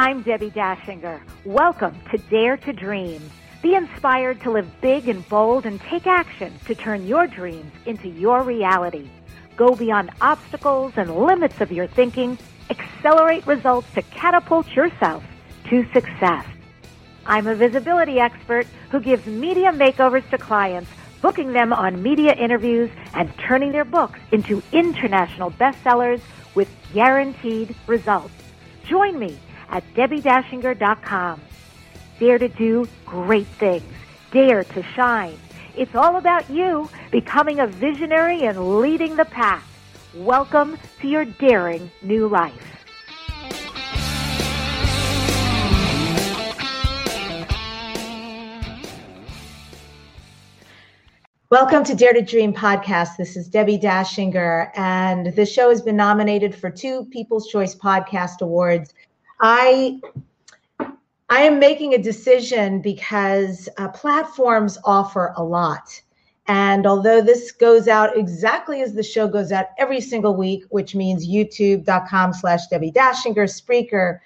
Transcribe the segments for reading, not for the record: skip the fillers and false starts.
I'm Debbie Dashinger. Welcome to Dare to Dream. Be inspired to live big and bold and take action to turn your dreams into your reality. Go beyond obstacles and limits of your thinking. Accelerate results to catapult yourself to success. I'm a visibility expert who gives media makeovers to clients, booking them on media interviews and turning their books into international bestsellers with guaranteed results. Join me at DebbieDashinger.com. Dare to do great things. Dare to shine. It's all about you becoming a visionary and leading the pack. Welcome to your daring new life. Welcome to Dare to Dream podcast. This is Debbie Dashinger, and this show has been nominated for 2 People's Choice Podcast Awards. I am making a decision because platforms offer a lot. And although this goes out exactly as the show goes out every single week, which means youtube.com/Debbie Dashinger, Spreaker,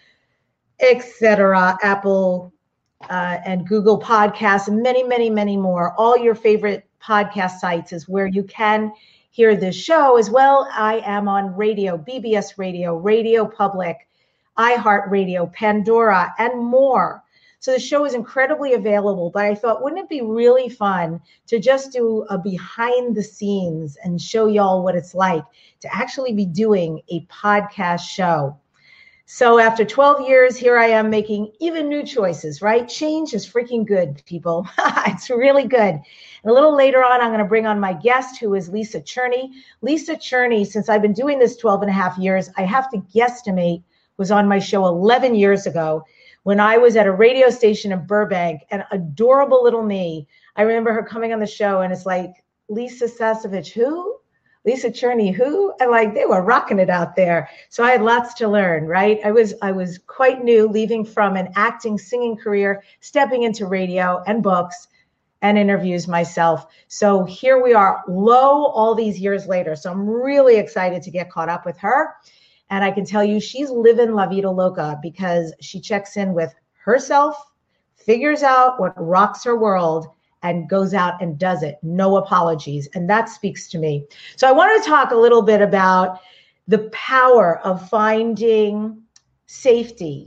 etc., Apple and Google Podcasts, and many, many, many more, all your favorite podcast sites is where you can hear this show as well. I am on radio, BBS Radio, Radio Public, iHeartRadio, Pandora, and more. So the show is incredibly available, but I thought, wouldn't it be really fun to just do a behind the scenes and show y'all what it's like to actually be doing a podcast show? So after 12 years, here I am making even new choices, right? Change is freaking good, people. It's really good. And a little later on, I'm going to bring on my guest, who is Lisa Cherney. Lisa Cherney, since I've been doing this 12 and a half years, I have to guesstimate, was on my show 11 years ago when I was at a radio station in Burbank, and adorable little me. I remember her coming on the show, and it's like, Lisa Sasevich, who? Lisa Cherney, who? And like, they were rocking it out there. So I had lots to learn, right? I was quite new, leaving from an acting, singing career, stepping into radio and books and interviews myself. So here we are, all these years later. So I'm really excited to get caught up with her. And I can tell you, she's living La Vida Loca because she checks in with herself, figures out what rocks her world, and goes out and does it. No apologies. And that speaks to me. So I want to talk a little bit about the power of finding safety,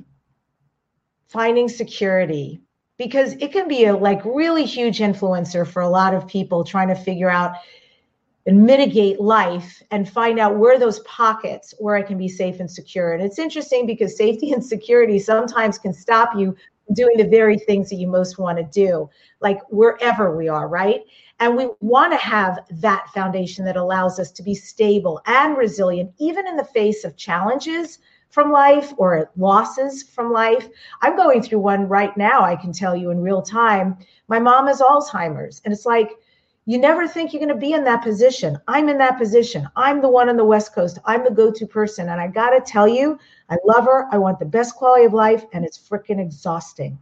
finding security, because it can be a really huge influencer for a lot of people trying to figure out and mitigate life and find out where those pockets where I can be safe and secure. And it's interesting because safety and security sometimes can stop you doing the very things that you most want to do, like wherever we are, right? And we want to have that foundation that allows us to be stable and resilient, even in the face of challenges from life or losses from life. I'm going through one right now, I can tell you in real time. My mom has Alzheimer's, and it's like, you never think you're going to be in that position. I'm in that position. I'm the one on the West Coast. I'm the go-to person. And I got to tell you, I love her. I want the best quality of life, and it's freaking exhausting.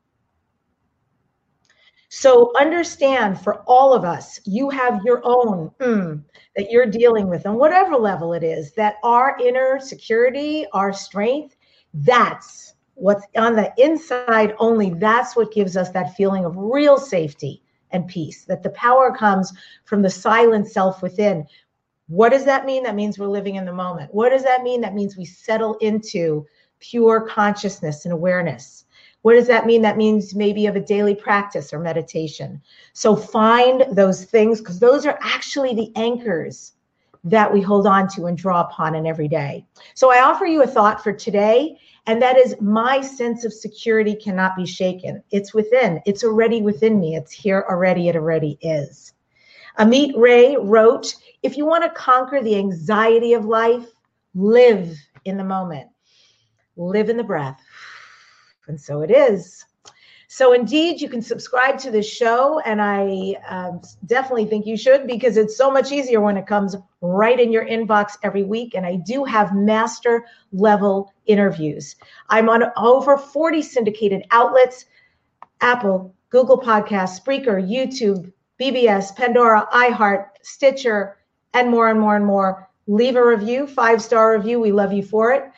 So understand, for all of us, you have your own that you're dealing with on whatever level it is, that our inner security, our strength, that's what's on the inside only. That's what gives us that feeling of real safety and peace, that the power comes from the silent self within. What does that mean? That means we're living in the moment. What does that mean? That means we settle into pure consciousness and awareness. What does that mean? That means maybe of a daily practice or meditation. So find those things, because those are actually the anchors that we hold on to and draw upon in every day. So I offer you a thought for today, and that is, my sense of security cannot be shaken. It's within. It's already within me. It's here already. It already is. Amit Ray wrote, if you want to conquer the anxiety of life, live in the moment. Live in the breath. And so it is. So indeed, you can subscribe to this show, and I definitely think you should, because it's so much easier when it comes right in your inbox every week. And I do have master level interviews. I'm on over 40 syndicated outlets: Apple, Google Podcasts, Spreaker, YouTube, BBS, Pandora, iHeart, Stitcher, and more and more and more. Leave a review, 5-star review. We love you for it.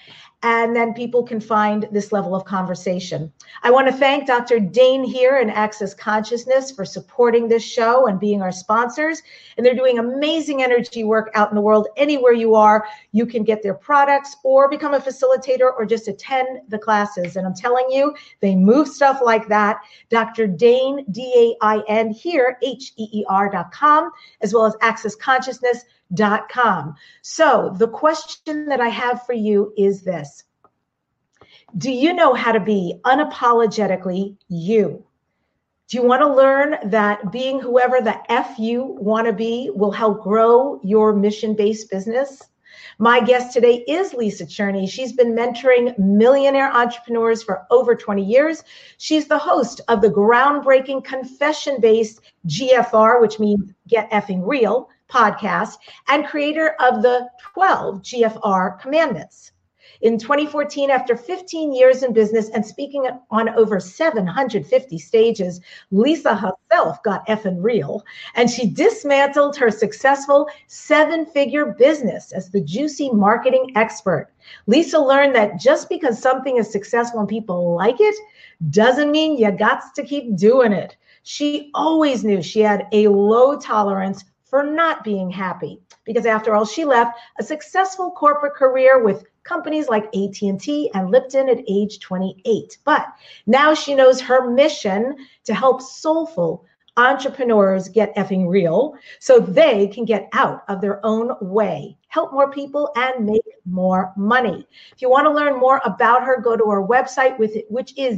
and then people can find this level of conversation. I want to thank Dr. Dane here and Access Consciousness for supporting this show and being our sponsors. And they're doing amazing energy work out in the world. Anywhere you are, you can get their products or become a facilitator or just attend the classes. And I'm telling you, they move stuff like that. Dr. Dane, D-A-I-N here, HEER.com, as well as accessconsciousness.com. So the question that I have for you is this. Do you know how to be unapologetically you? Do you want to learn that being whoever the F you want to be will help grow your mission-based business? My guest today is Lisa Cherney. She's been mentoring millionaire entrepreneurs for over 20 years. She's the host of the groundbreaking confession-based GFR, which means Get Effing Real podcast, and creator of the 12 GFR Commandments. In 2014, after 15 years in business and speaking on over 750 stages, Lisa herself got effing real, and she dismantled her successful 7-figure business as the juicy marketing expert. Lisa learned that just because something is successful and people like it, doesn't mean you got to keep doing it. She always knew she had a low tolerance for not being happy, because after all, she left a successful corporate career with companies like AT&T and Lipton at age 28. But now she knows her mission to help soulful entrepreneurs get effing real so they can get out of their own way, help more people, and make more money. If you want to learn more about her, go to her website, which is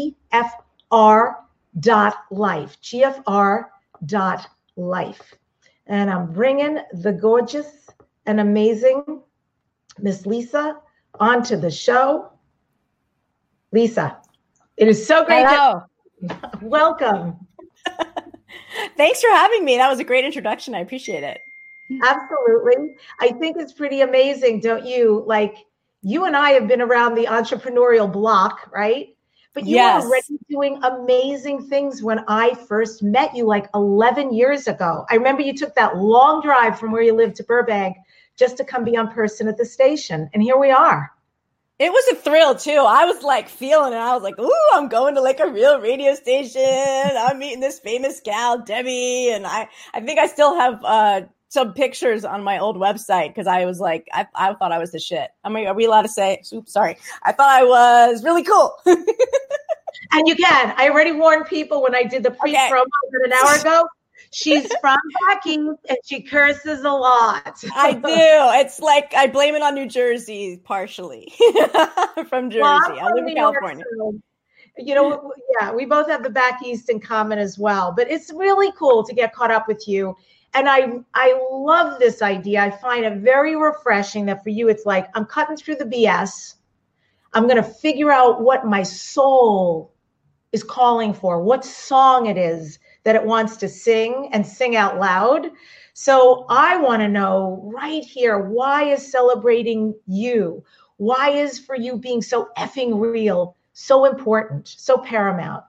gfr.life, gfr.life. And I'm bringing the gorgeous and amazing Miss Lisa onto the show. Lisa, it is so great. Welcome. Thanks for having me. That was a great introduction. I appreciate it. Absolutely. I think it's pretty amazing, don't you? Like, you and I have been around the entrepreneurial block, right? But you were already doing amazing things when I first met you like 11 years ago. I remember you took that long drive from where you lived to Burbank just to come be on person at the station. And here we are. It was a thrill too. I was like feeling it. I was like, ooh, I'm going to like a real radio station. I'm meeting this famous gal, Debbie. And I think I still have some pictures on my old website because I was like, I thought I was the shit. I mean, are we allowed to say, oops, sorry. I thought I was really cool. And you can. I already warned people when I did the pre-promo an hour ago. She's from Bucky and she curses a lot. I do. It's like I blame it on New Jersey partially from Jersey. Well, I live in California. You know, yeah, we both have the back east in common as well. But it's really cool to get caught up with you. And I love this idea. I find it very refreshing that for you, it's like, I'm cutting through the BS. I'm going to figure out what my soul is calling for, what song it is that it wants to sing and sing out loud. So I want to know right here, why is celebrating you? Why is for you being so effing real so important, so paramount?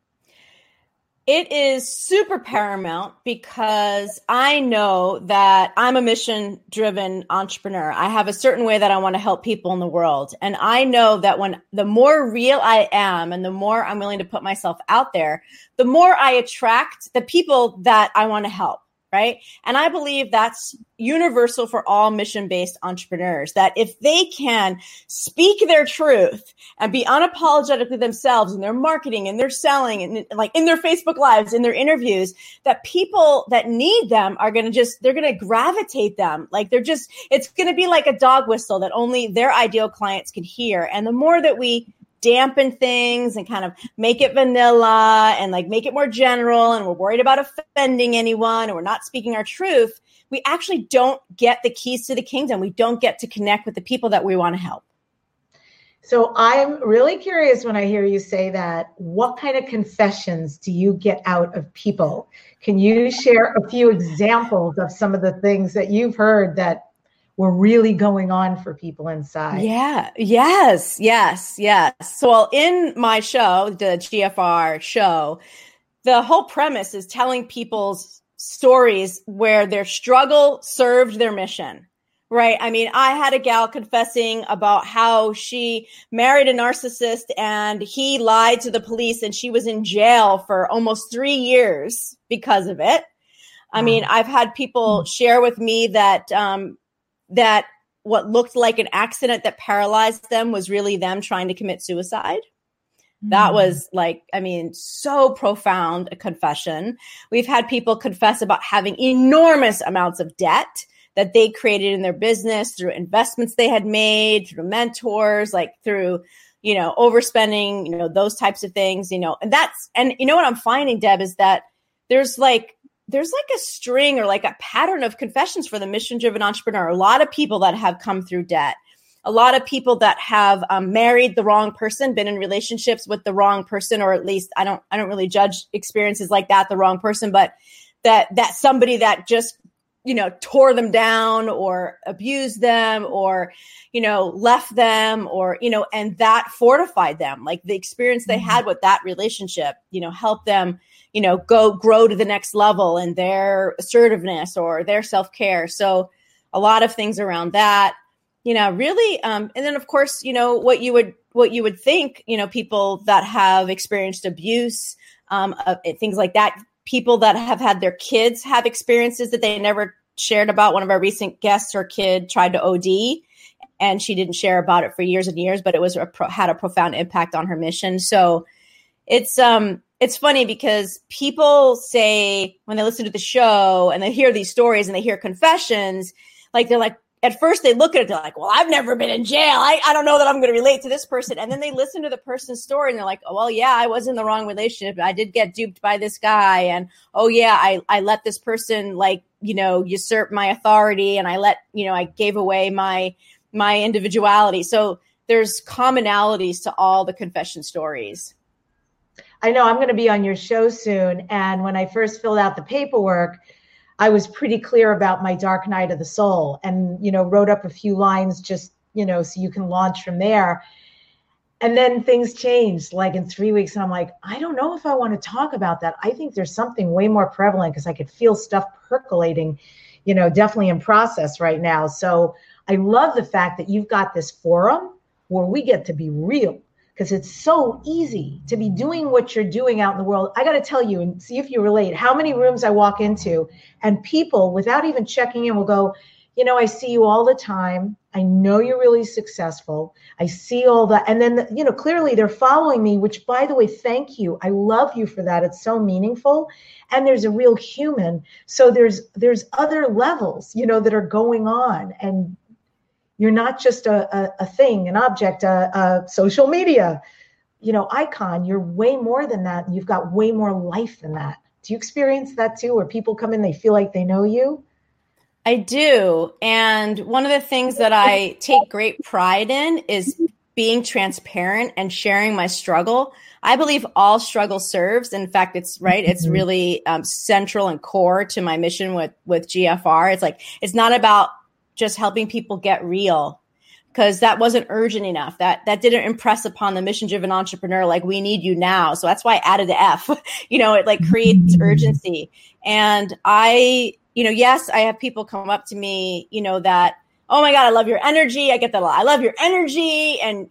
It is super paramount because I know that I'm a mission-driven entrepreneur. I have a certain way that I want to help people in the world. And I know that when the more real I am and the more I'm willing to put myself out there, the more I attract the people that I want to help. Right. And I believe that's universal for all mission-based entrepreneurs, that if they can speak their truth and be unapologetically themselves in their marketing and their selling and like in their Facebook lives, in their interviews, that people that need them are going to they're going to gravitate them. Like it's going to be like a dog whistle that only their ideal clients can hear. And the more that we dampen things and kind of make it vanilla and like make it more general and we're worried about offending anyone and we're not speaking our truth, we actually don't get the keys to the kingdom. We don't get to connect with the people that we want to help. So I'm really curious when I hear you say that, what kind of confessions do you get out of people? Can you share a few examples of some of the things that you've heard that were really going on for people inside? Yeah. Yes. So in my show, the GFR show, the whole premise is telling people's stories where their struggle served their mission, Right. I mean, I had a gal confessing about how she married a narcissist and he lied to the police and she was in jail for almost 3 years because of it. I mean, I've had people share with me that that what looked like an accident that paralyzed them was really them trying to commit suicide. That was like, I mean, so profound a confession. We've had people confess about having enormous amounts of debt that they created in their business through investments they had made, through mentors, like through, overspending, those types of things, and what I'm finding, Deb, is that there's like a string or like a pattern of confessions for the mission-driven entrepreneur. A lot of people that have come through debt, a lot of people that have married the wrong person, been in relationships with the wrong person, or at least I don't really judge experiences like that, the wrong person, but that somebody that just tore them down or abused them or, left them or, and that fortified them. Like the experience they had with that relationship, helped them, grow to the next level in their assertiveness or their self-care. So a lot of things around that, really. And then of course, what you would think, people that have experienced abuse, things like that, people that have had their kids have experiences that they never shared about. One of our recent guests, her kid tried to OD and she didn't share about it for years and years, but it was had a profound impact on her mission. So it's funny because people say when they listen to the show and they hear these stories and they hear confessions, like they're like, at first they look at it, they're like, well, I've never been in jail. I don't know that I'm going to relate to this person. And then they listen to the person's story and they're like, oh, well, yeah, I was in the wrong relationship. I did get duped by this guy. And, oh, yeah, I let this person usurp my authority. And I gave away my individuality. So there's commonalities to all the confession stories. I know I'm going to be on your show soon. And when I first filled out the paperwork, I was pretty clear about my dark night of the soul and, wrote up a few lines just, so you can launch from there. And then things changed like in 3 weeks. And I'm like, I don't know if I want to talk about that. I think there's something way more prevalent because I could feel stuff percolating, definitely in process right now. So I love the fact that you've got this forum where we get to be real. Because it's so easy to be doing what you're doing out in the world. I got to tell you and see if you relate, how many rooms I walk into and people without even checking in will go, I see you all the time. I know you're really successful. I see all that. And then, clearly they're following me, which by the way, thank you. I love you for that. It's so meaningful. And there's a real human. So there's other levels, that are going on. And you're not just a thing, an object, a social media, icon. You're way more than that. You've got way more life than that. Do you experience that too, where people come in, they feel like they know you? I do. And one of the things that I take great pride in is being transparent and sharing my struggle. I believe all struggle serves. In fact, it's right. It's really central and core to my mission with GFR. It's like, it's not about just helping people get real, because that wasn't urgent enough. That didn't impress upon the mission-driven entrepreneur, like, we need you now. So that's why I added the F, it like creates urgency. And yes, I have people come up to me, that, oh my God, I love your energy. I get that a lot. I love your energy. And,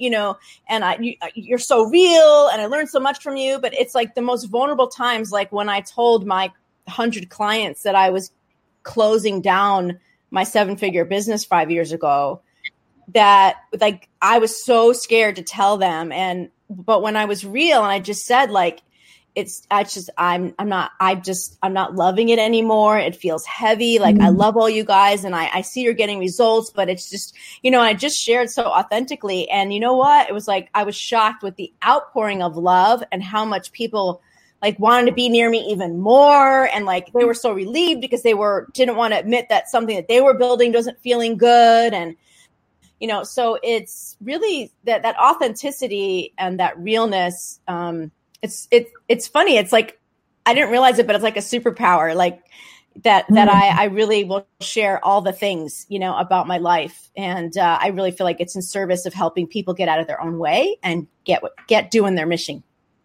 you're so real. And I learned so much from you. But it's like the most vulnerable times, like when I told my 100 clients that I was closing down my 7-figure business 5 years ago, that like I was so scared to tell them. But when I was real and I just said, like, I'm not loving it anymore. It feels heavy. Like, I love all you guys and I see you're getting results, but it's just, I just shared so authentically. And you know what? It was like, I was shocked with the outpouring of love and how much people like wanted to be near me even more. And like, they were so relieved because they didn't want to admit that something that they were building wasn't feeling good. And, so it's really that authenticity and that realness. It's funny. It's like, I didn't realize it, but it's like a superpower, like that I really will share all the things, about my life. And I really feel like it's in service of helping people get out of their own way and get doing their mission.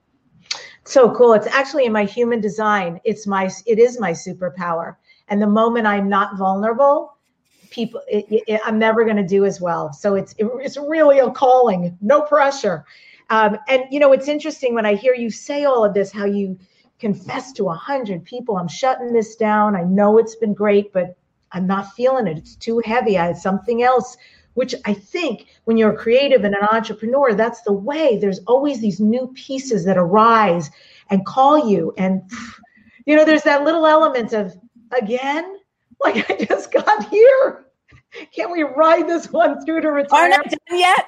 So cool. It's actually in my human design. It is my superpower. And the moment I'm not vulnerable, people, I'm never going to do as well. So it's really a calling, no pressure. And it's interesting when I hear you say all of this, how you confess to 100 people, I'm shutting this down. I know it's been great, but I'm not feeling it. It's too heavy. I had something else, which I think when you're a creative and an entrepreneur, that's the way. There's always these new pieces that arise and call you. And, there's that little element of, again, like I just got here. Can't we ride this one through to retire? Aren't I done yet?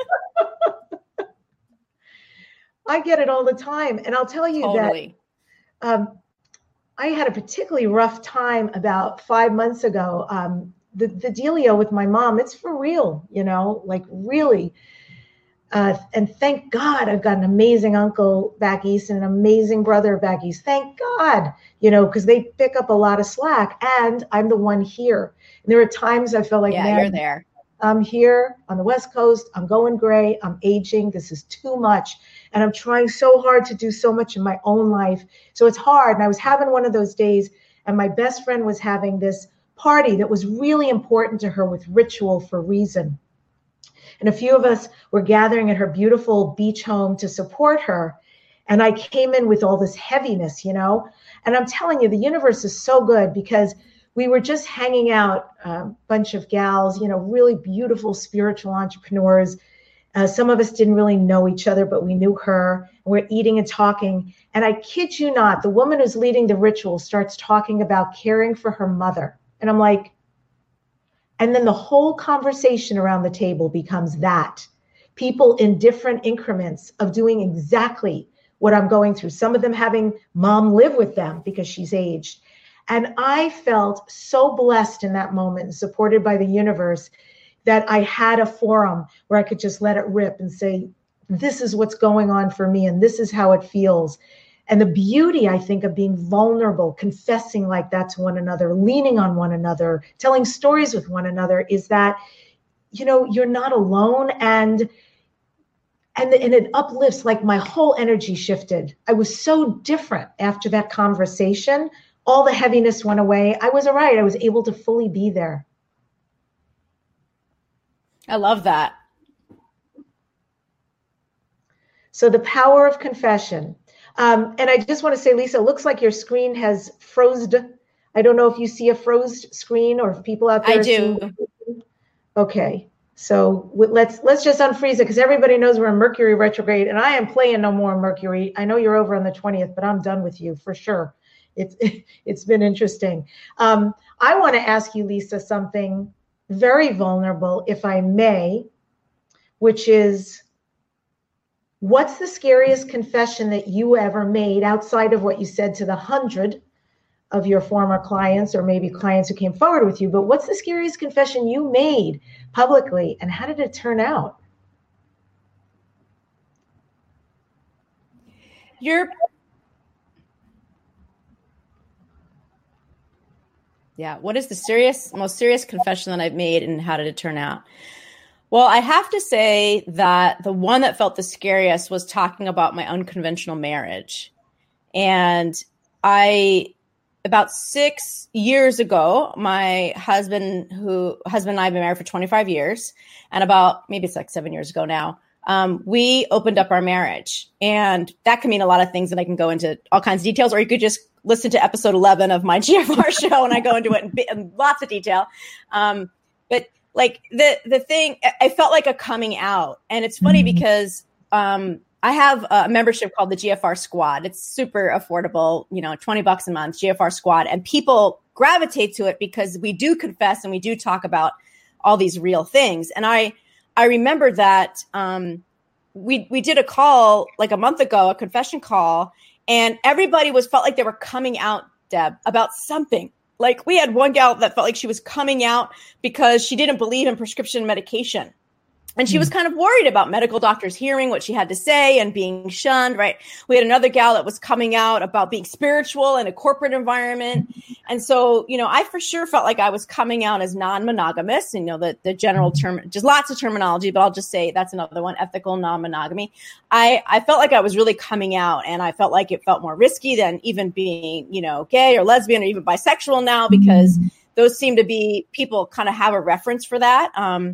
I get it all the time. And I'll tell you totally. That I had a particularly rough time about 5 months ago. The dealio with my mom, it's for real, like really. And thank God I've got an amazing uncle back east and an amazing brother back east. Thank God, because they pick up a lot of slack and I'm the one here. And there are times I felt like, man, you're there. I'm here on the West Coast. I'm going gray. I'm aging. This is too much. And I'm trying so hard to do so much in my own life. So it's hard. And I was having one of those days and my best friend was having this party that was really important to her with ritual for reason. And a few of us were gathering at her beautiful beach home to support her. And I came in with all this heaviness, and I'm telling you, the universe is so good because we were just hanging out, a bunch of gals, really beautiful spiritual entrepreneurs. Some of us didn't really know each other, but we knew her. And we're eating and talking. And I kid you not, the woman who's leading the ritual starts talking about caring for her mother. And I'm like, and then the whole conversation around the table becomes that. People in different increments of doing exactly what I'm going through. Some of them having mom live with them because she's aged. And I felt so blessed in that moment and supported by the universe that I had a forum where I could just let it rip and say, this is what's going on for me and this is how it feels. And the beauty, I think, of being vulnerable, confessing like that to one another, leaning on one another, telling stories with one another is that, you're not alone and it uplifts, like my whole energy shifted. I was so different after that conversation. All the heaviness went away. I was all right. I was able to fully be there. I love that. So the power of confession. And I just want to say, Lisa, it looks like your screen has frozed. I don't know if you see a froze screen or if people out there. I do. Okay. So let's just unfreeze it because everybody knows we're in Mercury retrograde and I am playing no more Mercury. I know you're over on the 20th, but I'm done with you for sure. It's been interesting. I want to ask you, Lisa, something very vulnerable, if I may, which is, what's the scariest confession that you ever made outside of what you said to the 100 of your former clients or maybe clients who came forward with you? But what's the scariest confession you made publicly and how did it turn out? What is the most serious confession that I've made and how did it turn out? Well, I have to say that the one that felt the scariest was talking about my unconventional marriage. And about 6 years ago, my husband and I have been married for 25 years, and maybe it's like 7 years ago now, we opened up our marriage. And that can mean a lot of things, and I can go into all kinds of details, or you could just listen to episode 11 of my GFR show, and I go into it in lots of detail. But like the thing, I felt like a coming out. And it's funny because I have a membership called the GFR Squad. It's super affordable, $20 a month, GFR Squad. And people gravitate to it because we do confess and we do talk about all these real things. And I remember that we did a call like a month ago, a confession call, and everybody felt like they were coming out, Deb, about something. Like we had one gal that felt like she was coming out because she didn't believe in prescription medication. And she was kind of worried about medical doctors hearing what she had to say and being shunned, right? We had another gal that was coming out about being spiritual in a corporate environment. And so, I for sure felt like I was coming out as non-monogamous, the general term, just lots of terminology, but I'll just say that's another one, ethical non-monogamy. I felt like I was really coming out, and I felt like it felt more risky than even being, gay or lesbian or even bisexual now, because those seem to be, people kind of have a reference for that.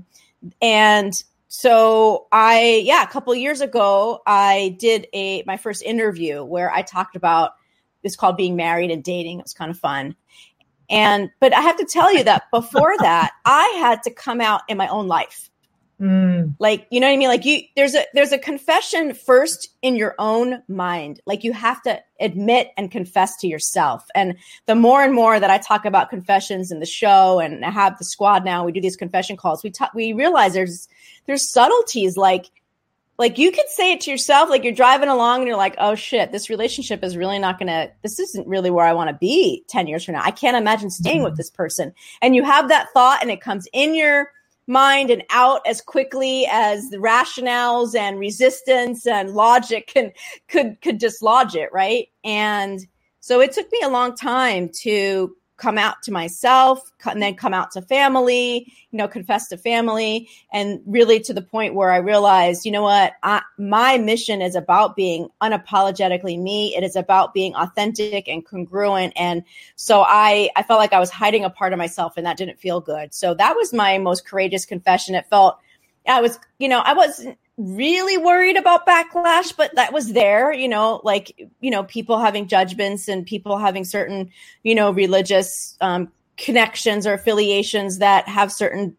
And so a couple of years ago, I did my first interview where I talked about, it's called Being Married and Dating. It was kind of fun. But I have to tell you that before that, I had to come out in my own life. Like, you know what I mean? Like there's a confession first in your own mind. Like you have to admit and confess to yourself. And the more and more that I talk about confessions in the show, and I have the squad now, we do these confession calls. We realize there's subtleties. Like you could say it to yourself, like you're driving along and you're like, oh shit, this relationship is really this isn't really where I want to be 10 years from now. I can't imagine staying with this person. And you have that thought and it comes in your mind and out as quickly as the rationales and resistance and logic could dislodge it, right? And so it took me a long time to come out to myself and then come out to family, confess to family, and really to the point where I realized, you know what, my mission is about being unapologetically me. It is about being authentic and congruent. And so I felt like I was hiding a part of myself, and that didn't feel good. So that was my most courageous confession. It felt, I wasn't really worried about backlash, but that was there, people having judgments and people having certain, religious connections or affiliations that have certain,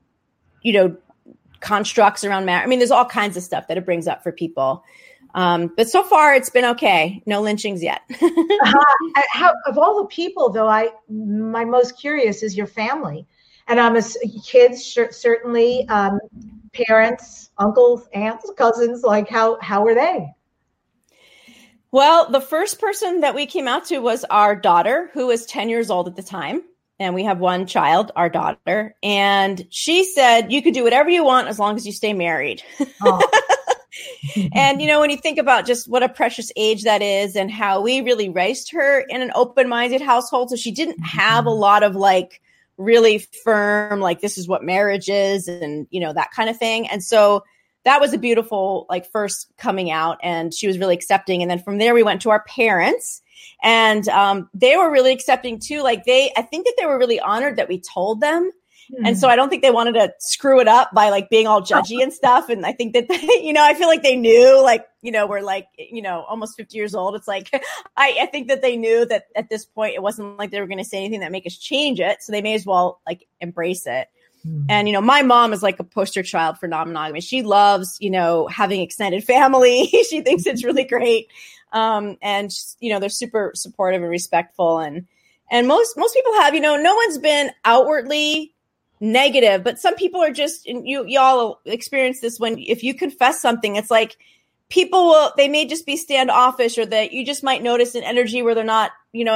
constructs around marriage. I mean, there's all kinds of stuff that it brings up for people. But so far it's been okay. No lynchings yet. Of all the people though, my most curious is your family. And I'm kids, certainly, parents, uncles, aunts, cousins, like how are they? Well, the first person that we came out to was our daughter, who was 10 years old at the time. And we have one child, our daughter. And she said, you could do whatever you want as long as you stay married. Oh. And, when you think about just what a precious age that is and how we really raised her in an open-minded household. So she didn't have a lot of really firm, this is what marriage is and, that kind of thing. And so that was a beautiful, first coming out, and she was really accepting. And then from there, we went to our parents, and they were really accepting too. I think that they were really honored that we told them. And so I don't think they wanted to screw it up by being all judgy and stuff. And I think that, I feel like they knew, we're almost 50 years old. It's I think that they knew that at this point, it wasn't like they were going to say anything that make us change it. So they may as well embrace it. And, my mom is a poster child for non-monogamy. She loves, having extended family. She thinks it's really great. And, they're super supportive and respectful. And most people have, no one's been outwardly negative, but some people are just, and y'all experience this if you confess something, it's people they may just be standoffish, or that you just might notice an energy where they're not,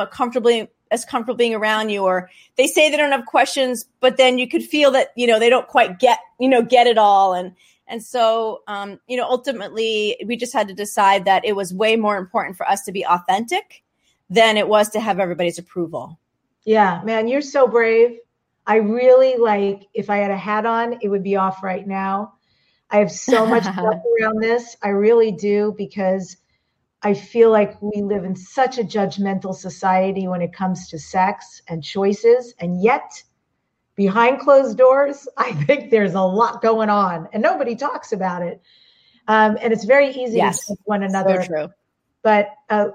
as comfortable being around you, or they say they don't have questions, but then you could feel that, they don't quite get it all. And so, ultimately we just had to decide that it was way more important for us to be authentic than it was to have everybody's approval. Yeah, man, you're so brave. I really if I had a hat on, it would be off right now. I have so much stuff around this. I really do, because I feel like we live in such a judgmental society when it comes to sex and choices. And yet, behind closed doors, I think there's a lot going on and nobody talks about it. And it's very easy to judge one another. So true. But,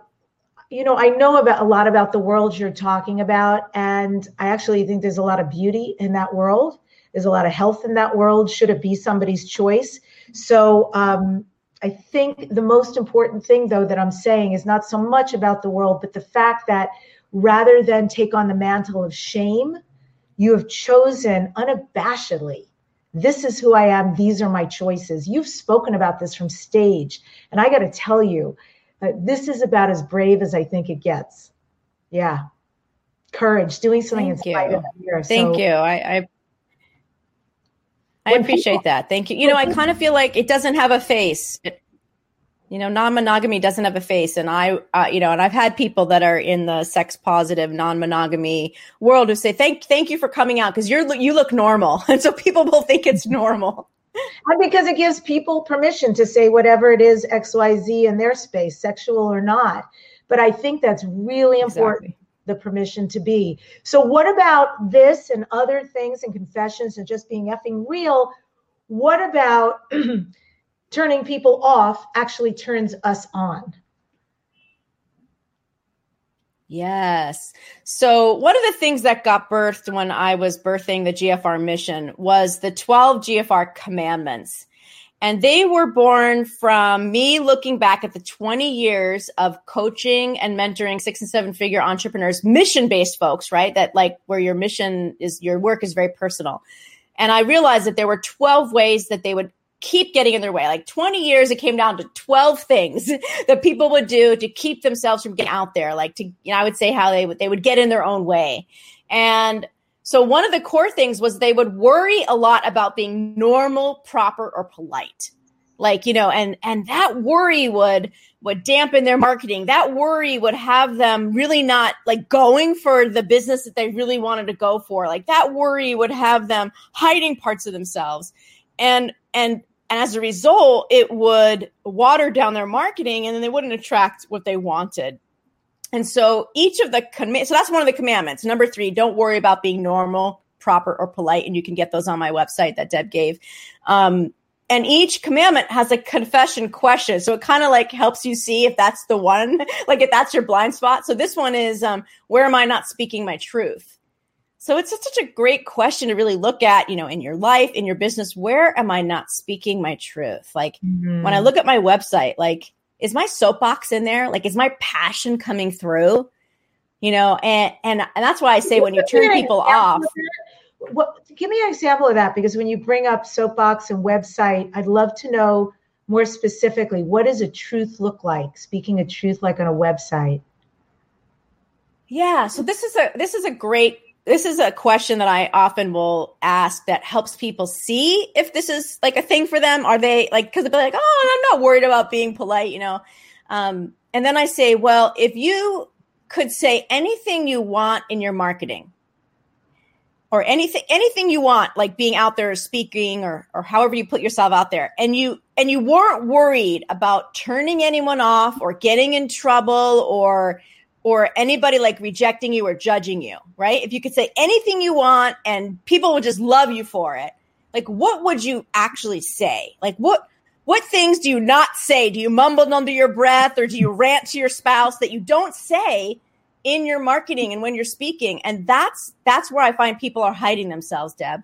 I know a lot about the world you're talking about. And I actually think there's a lot of beauty in that world. There's a lot of health in that world, should it be somebody's choice. So I think the most important thing, though, that I'm saying is not so much about the world, but the fact that rather than take on the mantle of shame, you have chosen unabashedly, this is who I am. These are my choices. You've spoken about this from stage. And I got to tell you, this is about as brave as I think it gets. Yeah. Courage, doing something in spite of fear. Thank you. I I appreciate that. Thank you. You know, I kind of feel like it doesn't have a face. Non-monogamy doesn't have a face. And and I've had people that are in the sex positive, non-monogamy world who say, thank you for coming out because you look normal. And so people will think it's normal. And because it gives people permission to say whatever it is, XYZ in their space, sexual or not. But I think that's really important, the permission to be. So what about this and other things and confessions and just being effing real? What about turning people off actually turns us on? Yes. So one of the things that got birthed when I was birthing the GFR mission was the 12 GFR commandments. And they were born from me looking back at the 20 years of coaching and mentoring 6 and 7 figure entrepreneurs, mission-based folks, right? That like where your mission is, your work is very personal. And I realized that there were 12 ways that they would keep getting in their way. Like 20 years, it came down to 12 things that people would do to keep themselves from getting out there. Like I would say how they would get in their own way. And so one of the core things was they would worry a lot about being normal, proper, or polite. Like, and that worry would dampen their marketing. That worry would have them really not like going for the business that they really wanted to go for. Like that worry would have them hiding parts of themselves. And as a result, it would water down their marketing and then they wouldn't attract what they wanted. And so so that's one of the commandments. Number 3, don't worry about being normal, proper, or polite. And you can get those on my website that Deb gave. And each commandment has a confession question. So it kind of like helps you see if that's the one, like if that's your blind spot. So this one is, where am I not speaking my truth? So it's such a great question to really look at, in your life, in your business, where am I not speaking my truth? Like when I look at my website, like, is my soapbox in there? Like, is my passion coming through? And that's why I say when you turn people off. Give me an example of that, because when you bring up soapbox and website, I'd love to know more specifically, what does a truth look like? Speaking a truth like on a website. Yeah. So this is a question that I often will ask that helps people see if this is like a thing for them. Are they like, because they'll be like, oh, I'm not worried about being polite, And then I say, well, if you could say anything you want in your marketing or anything you want, like being out there speaking or however you put yourself out there, and you weren't worried about turning anyone off or getting in trouble or anybody like rejecting you or judging you, right? If you could say anything you want and people would just love you for it, like what would you actually say? Like what things do you not say? Do you mumble under your breath or do you rant to your spouse that you don't say in your marketing and when you're speaking? And that's where I find people are hiding themselves, Deb.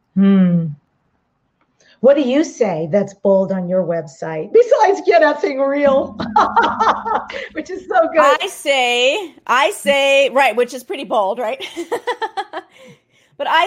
What do you say that's bold on your website besides get effing real, which is so good? I say, right, which is pretty bold, right? But I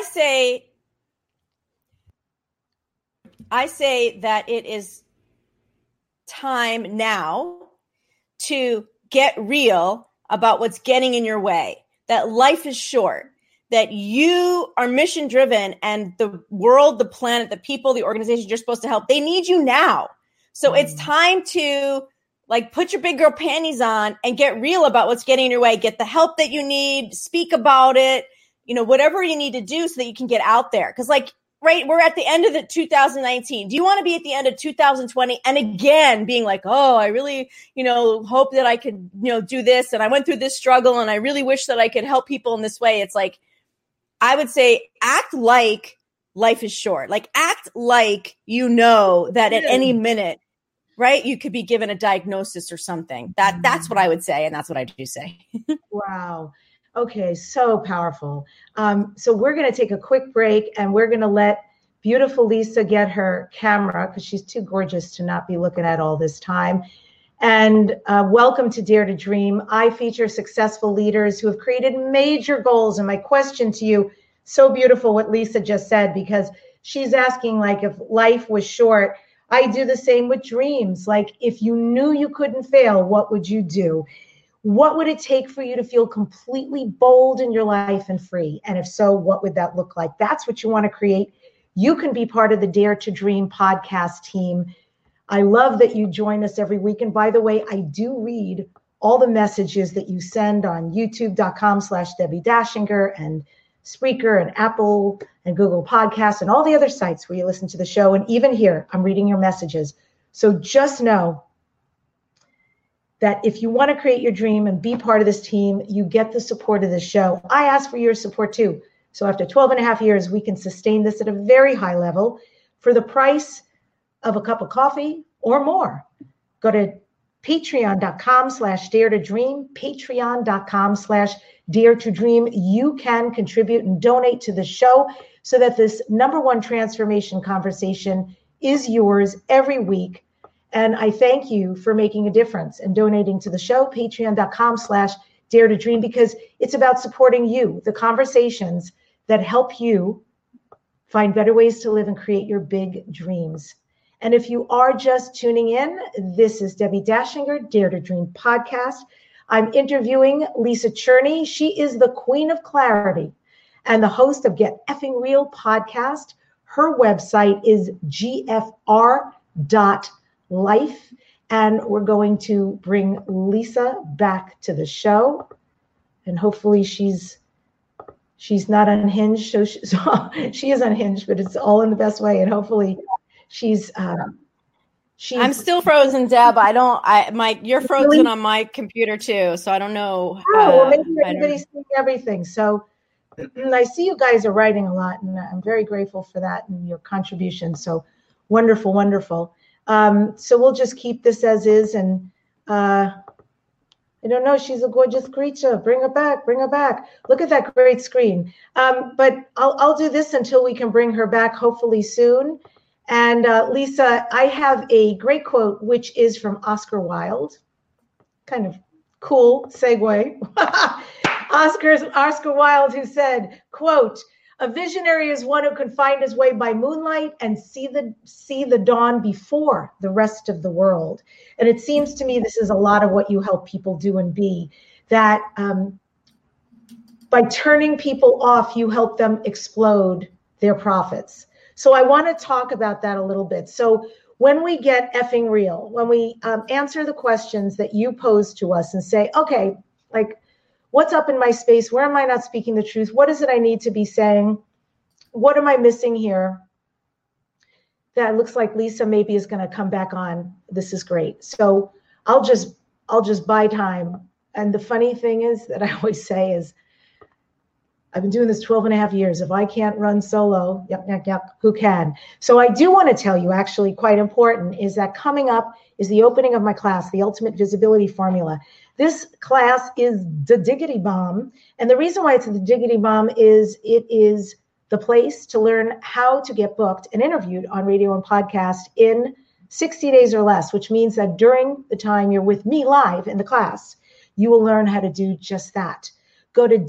say that it is time now to get real about what's getting in your way, that life is short, that you are mission driven and the world, the planet, the people, the organizations you're supposed to help, they need you now. So it's time to like put your big girl panties on and get real about what's getting in your way. Get the help that you need, speak about it, whatever you need to do so that you can get out there. Cause like, right, we're at the end of the 2019. Do you want to be at the end of 2020 and again being like, oh, I really, hope that I could, do this. And I went through this struggle and I really wish that I could help people in this way. It's like, I would say act like life is short. Like act like that at any minute, right, you could be given a diagnosis or something. That's what I would say, and that's what I do say. Wow. Okay, so powerful. So we're going to take a quick break, and we're going to let beautiful Lisa get her camera because she's too gorgeous to not be looking at all this time. And welcome to Dare to Dream. I feature successful leaders who have created major goals. And my question to you, so beautiful what Lisa just said, because she's asking like if life was short. I do the same with dreams. Like if you knew you couldn't fail, what would you do? What would it take for you to feel completely bold in your life and free? And if so, what would that look like? That's what you want to create you can be part of the Dare to Dream podcast team. I love that you join us every week. And by the way, I do read all the messages that you send on youtube.com/Debbie Dashinger and Spreaker and Apple and Google Podcasts and all the other sites where you listen to the show. And even here, I'm reading your messages. So just know that if you want to create your dream and be part of this team, you get the support of this show. I ask for your support too. So after 12 and a half years, we can sustain this at a very high level for the price of a cup of coffee or more. Go to patreon.com/dare to dream, patreon.com/dare to dream. You can contribute and donate to the show so that this #1 transformation conversation is yours every week. And I thank you for making a difference and donating to the show, patreon.com/dare to dream, because it's about supporting you, the conversations that help you find better ways to live and create your big dreams. And if you are just tuning in, this is Debbie Dashinger, Dare to Dream podcast. I'm interviewing Lisa Cherney. She is the queen of clarity and the host of Get Effing Real podcast. Her website is gfr.life. And we're going to bring Lisa back to the show. And hopefully she's not unhinged. So she is unhinged, but it's all in the best way. And hopefully she's I'm still frozen, Deb. You're frozen really? On my computer too, so I don't know. Well, maybe everybody's seeing everything. So I see you guys are writing a lot, and I'm very grateful for that and your contribution. So wonderful, wonderful. So we'll just keep this as is, and I don't know. She's a gorgeous creature. Bring her back. Bring her back. Look at that great screen. But I'll do this until we can bring her back, hopefully soon. And Lisa, I have a great quote, which is from Oscar Wilde. Kind of cool segue. Oscar Wilde, who said, quote, "A visionary is one who can find his way by moonlight and see the dawn before the rest of the world." And it seems to me this is a lot of what you help people do and be, that by turning people off, you help them explode their profits. So I want to talk about that a little bit. So when we get effing real, when we answer the questions that you pose to us and say, okay, like, what's up in my space? Where am I not speaking the truth? What is it I need to be saying? What am I missing here? That looks like Lisa maybe is going to come back on. This is great. So I'll just buy time. And the funny thing is that I always say is, I've been doing this 12 and a half years. If I can't run solo, who can? So I do want to tell you, actually quite important, is that coming up is the opening of my class, the Ultimate Visibility Formula. This class is the diggity bomb. And the reason why it's the diggity bomb is it is the place to learn how to get booked and interviewed on radio and podcast in 60 days or less, which means that during the time you're with me live in the class, you will learn how to do just that. Go to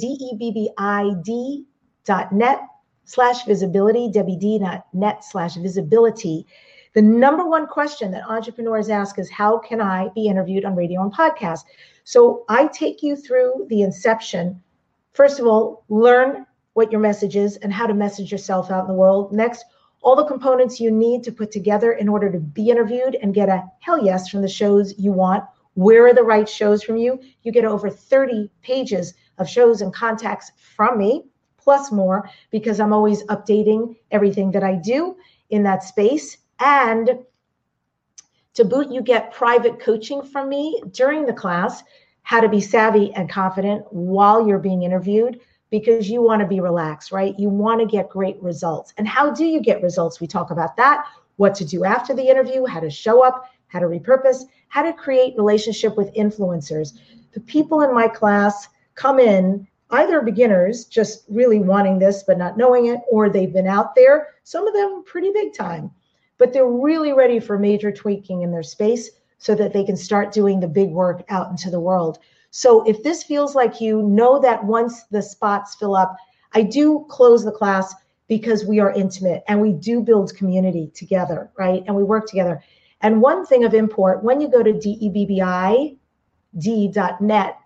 debbid.net/visibility, debbid.net/visibility. The #1 question that entrepreneurs ask is, how can I be interviewed on radio and podcast? So I take you through the inception. First of all, learn what your message is and how to message yourself out in the world. Next, all the components you need to put together in order to be interviewed and get a hell yes from the shows you want. Where are the right shows from you? You get over 30 pages of shows and contacts from me, plus more, because I'm always updating everything that I do in that space. And to boot, you get private coaching from me during the class, how to be savvy and confident while you're being interviewed, because you want to be relaxed, right? You want to get great results. And how do you get results? We talk about that, what to do after the interview, how to show up, how to repurpose, how to create relationship with influencers. The people in my class come in either beginners, just really wanting this but not knowing it, or they've been out there, some of them pretty big time, but they're really ready for major tweaking in their space so that they can start doing the big work out into the world. So if this feels like you know that once the spots fill up, I do close the class because we are intimate and we do build community together, right? And we work together. And one thing of import, when you go to debbid.net/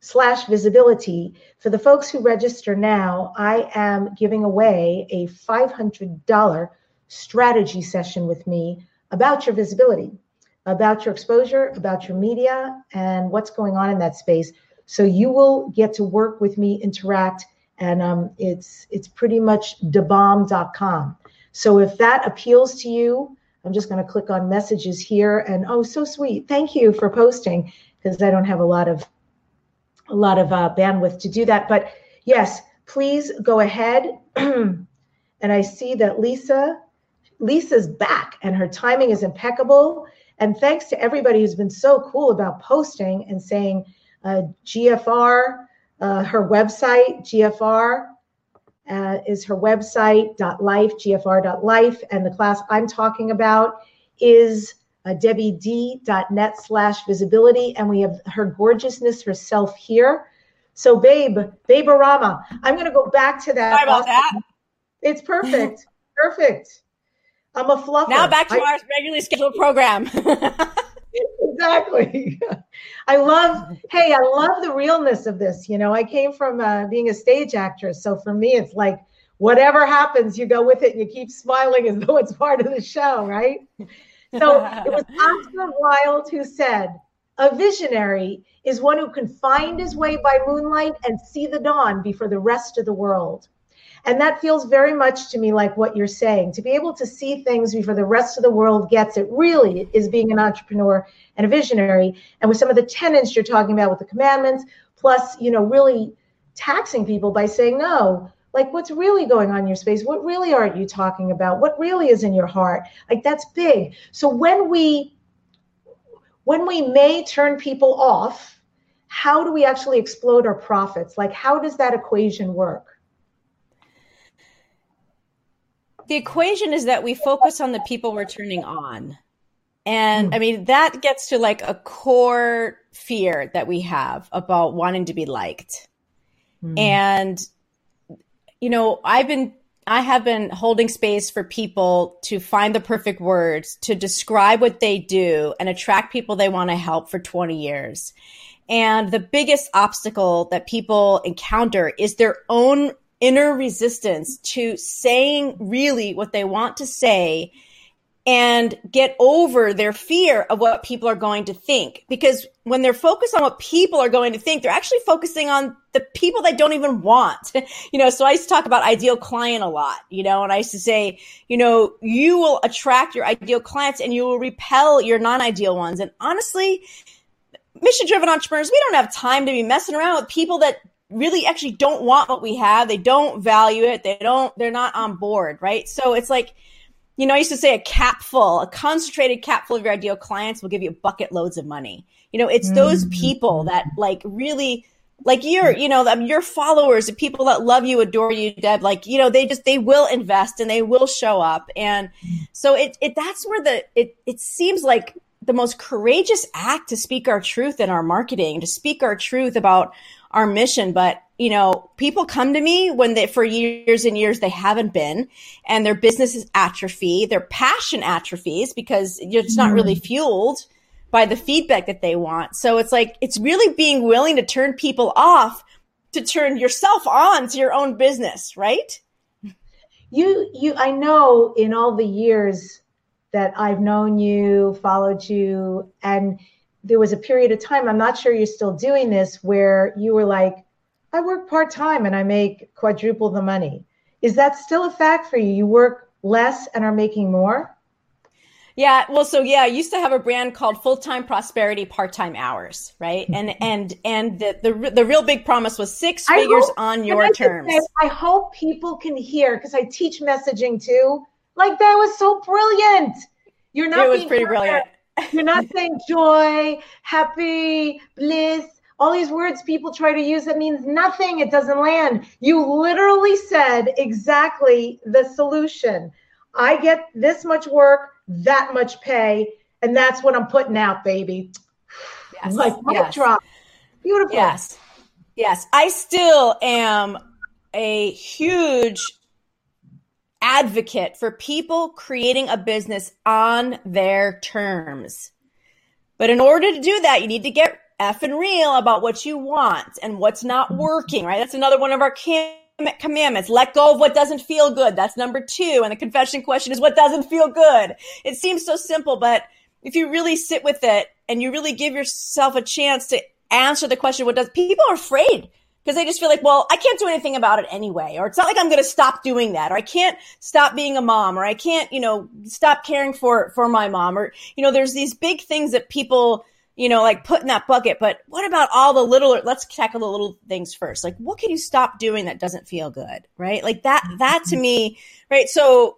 DareToDream.com/visibility. For the folks who register now, I am giving away a $500 strategy session with me about your visibility, about your exposure, about your media, and what's going on in that space. So you will get to work with me, interact, and it's pretty much debomb.com. So if that appeals to you, I'm just going to click on messages here, and oh, so sweet. Thank you for posting, because I don't have a lot of bandwidth to do that. But yes, please go ahead. And I see that Lisa's back, and her timing is impeccable. And thanks to everybody who's been so cool about posting and saying GFR, her website, GFR is her website, .life, gfr.life. And the class I'm talking about is debbied.net/visibility. And we have her gorgeousness herself here. So Babe Arama, I'm going to go back to that. Sorry about that. It's perfect. Perfect. I'm a fluffer. Now back to our regularly scheduled program. Exactly. I love the realness of this. You know, I came from being a stage actress. So for me, it's like whatever happens, you go with it and you keep smiling as though it's part of the show, right? So it was Oscar Wilde who said, a visionary is one who can find his way by moonlight and see the dawn before the rest of the world. And that feels very much to me like what you're saying. To be able to see things before the rest of the world gets it really is being an entrepreneur and a visionary. And with some of the tenets you're talking about with the commandments, plus, you know, really taxing people by saying, no, like what's really going on in your space? What really aren't you talking about? What really is in your heart? Like that's big. So when we may turn people off, how do we actually explode our profits? Like how does that equation work? The equation is that we focus on the people we're turning on. And I mean, that gets to like a core fear that we have about wanting to be liked. And, you know, I have been holding space for people to find the perfect words to describe what they do and attract people they want to help for 20 years. And the biggest obstacle that people encounter is their own inner resistance to saying really what they want to say and get over their fear of what people are going to think. Because when they're focused on what people are going to think, they're actually focusing on the people they don't even want. You know, so I used to talk about ideal client a lot, you know, and I used to say, you know, you will attract your ideal clients and you will repel your non-ideal ones. And honestly, mission-driven entrepreneurs, we don't have time to be messing around with people that really actually don't want what we have. They don't value it. They're not on board, right? So it's like, you know, I used to say a concentrated cap full of your ideal clients will give you bucket loads of money. You know, it's those people that like really, like your followers, the people that love you, adore you, Deb, like, you know, they will invest and they will show up. And so that's where it seems like the most courageous act to speak our truth in our marketing, to speak our truth about our mission. But, you know, people come to me for years and years, they haven't been, and their business is atrophy, their passion atrophies because it's not really fueled by the feedback that they want. So it's like, it's really being willing to turn people off to turn yourself on to your own business, right? I know in all the years that I've known you, followed you, and there was a period of time, I'm not sure you're still doing this, where you were like, I work part-time and I make quadruple the money. Is that still a fact for you? You work less and are making more? Yeah. Well, so yeah, I used to have a brand called Full-Time Prosperity, Part-Time Hours, right? And the real big promise was 6 figures on your terms. I hope people can hear, because I teach messaging too. Like that was so brilliant. It was pretty brilliant. You're not saying joy, happy, bliss, all these words people try to use that means nothing. It doesn't land. You literally said exactly the solution. I get this much work, that much pay, and that's what I'm putting out, baby. Yes. Like mic drop. Beautiful. Yes. Yes. I still am a huge advocate for people creating a business on their terms. But in order to do that, you need to get effing real about what you want and what's not working, right? That's another one of our commandments. Let go of what doesn't feel good. That's number 2. And the confession question is, what doesn't feel good? It seems so simple, but if you really sit with it and you really give yourself a chance to answer the question, people are afraid because they just feel like, well, I can't do anything about it anyway. Or it's not like I'm going to stop doing that. Or I can't stop being a mom. Or I can't, stop caring for my mom. Or, there's these big things that people, like put in that bucket. But what about all the let's tackle the little things first. Like, what can you stop doing that doesn't feel good? Right? Like that to me, right? So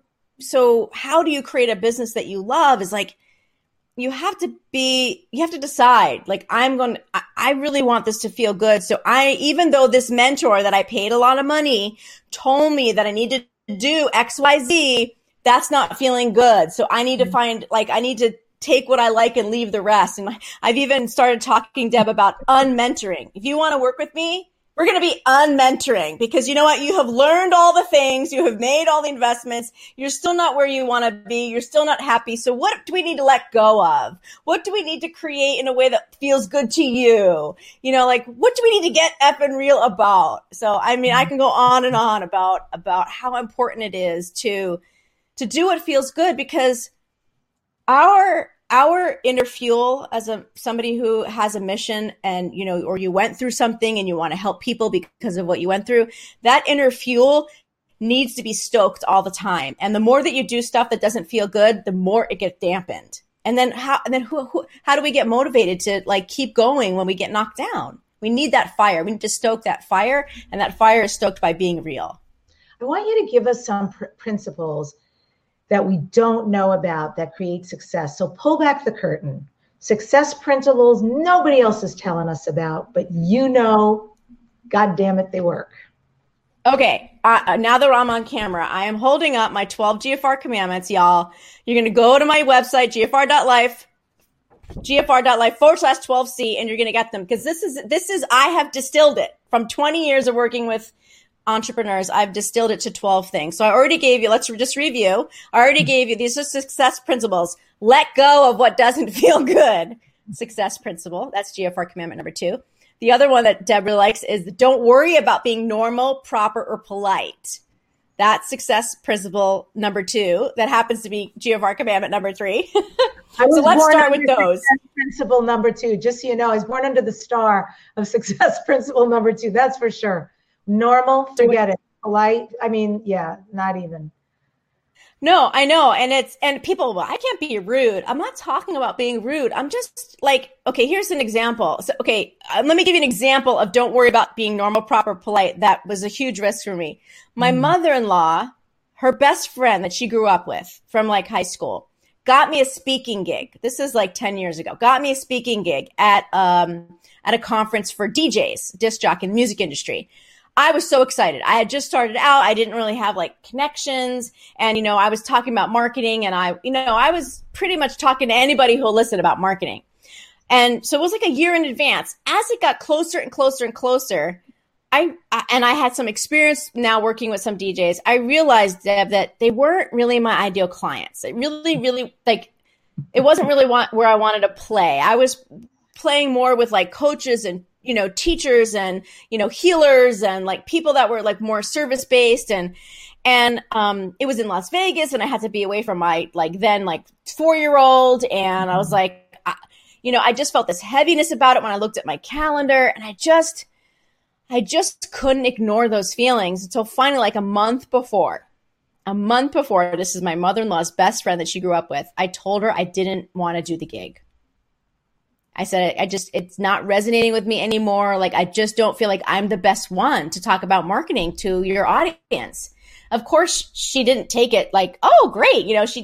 how do you create a business that you love is like, you have to decide, like, I really want this to feel good. So even though this mentor that I paid a lot of money told me that I needed to do X, Y, Z, that's not feeling good. So I need to I need to take what I like and leave the rest. And I've even started talking, Deb, about unmentoring. If you want to work with me, we're going to be unmentoring because you know what? You have learned all the things. You have made all the investments. You're still not where you want to be. You're still not happy. So what do we need to let go of? What do we need to create in a way that feels good to you? What do we need to get effing real about? So, I mean, I can go on and on about how important it is to do what feels good because our inner fuel as somebody who has a mission and, or you went through something and you want to help people because of what you went through, that inner fuel needs to be stoked all the time. And the more that you do stuff that doesn't feel good, the more it gets dampened. And then how do we get motivated to keep going when we get knocked down? We need that fire. We need to stoke that fire. And that fire is stoked by being real. I want you to give us some principles that we don't know about that create success. So pull back the curtain. Success principles nobody else is telling us about, but God damn it, they work. Okay, now that I'm on camera, I am holding up my 12 GFR commandments, y'all. You're going to go to my website, gfr.life, gfr.life/12C, and you're going to get them because this is I have distilled it from 20 years of working with entrepreneurs. I've distilled it to 12 things. So I already gave you, let's just review. I already gave you, these are success principles. Let go of what doesn't feel good. Success principle. That's GFR commandment number 2. The other one that Deb really likes is don't worry about being normal, proper, or polite. That's success principle number 2. That happens to be GFR commandment number 3. So let's start with those. Principle number 2. Just so you know, I was born under the star of success principle number 2. That's for sure. Normal, forget it. Polite, not even. No, I know. And people, well, I can't be rude. I'm not talking about being rude. I'm just like, okay, here's an example. So, okay, let me give you an example of don't worry about being normal, proper, polite. That was a huge risk for me. My mother-in-law, her best friend that she grew up with from high school, got me a speaking gig. This is 10 years ago. Got me a speaking gig at a conference for DJs, disc jockey in the music industry. I was so excited. I had just started out. I didn't really have connections. And, I was talking about marketing and I was pretty much talking to anybody who'll listen about marketing. And so it was a year in advance. As it got closer and closer and closer, I had some experience now working with some DJs. I realized, Deb, that they weren't really my ideal clients. It really, really it wasn't really where I wanted to play. I was playing more with coaches and teachers and, healers and people that were more service based and it was in Las Vegas and I had to be away from my 4-year-old. And I was I just felt this heaviness about it when I looked at my calendar and I just couldn't ignore those feelings until finally a month before, this is my mother-in-law's best friend that she grew up with. I told her I didn't want to do the gig. I said, it's not resonating with me anymore. I just don't feel like I'm the best one to talk about marketing to your audience. Of course, she didn't take it oh, great.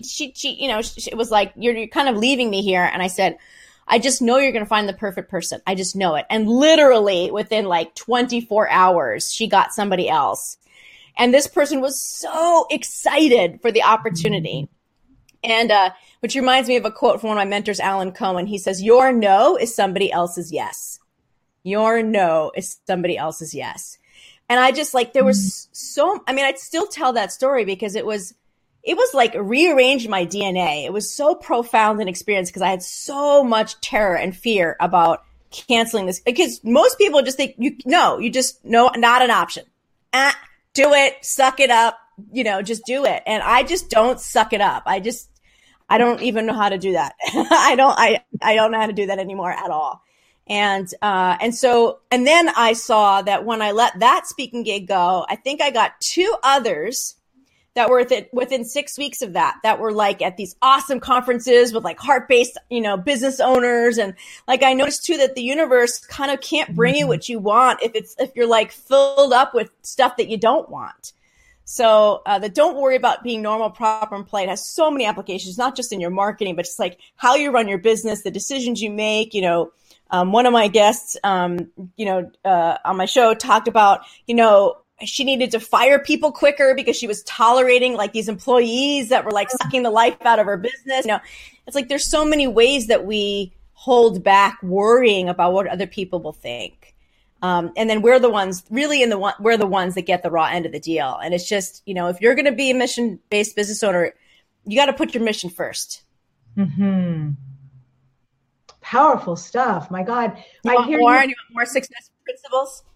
It was you're kind of leaving me here. And I said, I just know you're going to find the perfect person. I just know it. And literally within 24 hours, she got somebody else. And this person was so excited for the opportunity. And, which reminds me of a quote from one of my mentors, Alan Cohen. He says, your no is somebody else's yes. Your no is somebody else's yes. And I just there was I'd still tell that story because it was rearranged my DNA. It was so profound an experience because I had so much terror and fear about canceling this, because most people just think you just no, not an option. Do it, suck it up, just do it. And I just don't suck it up. I don't even know how to do that. I don't know how to do that anymore at all. And then I saw that when I let that speaking gig go, I think I got 2 others that were within 6 weeks of that were like at these awesome conferences with like heart-based, business owners. And like, I noticed too that the universe kind of can't bring you what you want if you're like filled up with stuff that you don't want. So don't worry about being normal, proper, and polite. It has so many applications, not just in your marketing, but just like how you run your business, the decisions you make. One of my guests, on my show talked about, she needed to fire people quicker because she was tolerating like these employees that were like sucking the life out of her business. It's like there's so many ways that we hold back worrying about what other people will think. And then we're the ones that get the raw end of the deal. And it's just, if you're going to be a mission-based business owner, you got to put your mission first. Mm-hmm. Powerful stuff. My God. You want more success principles?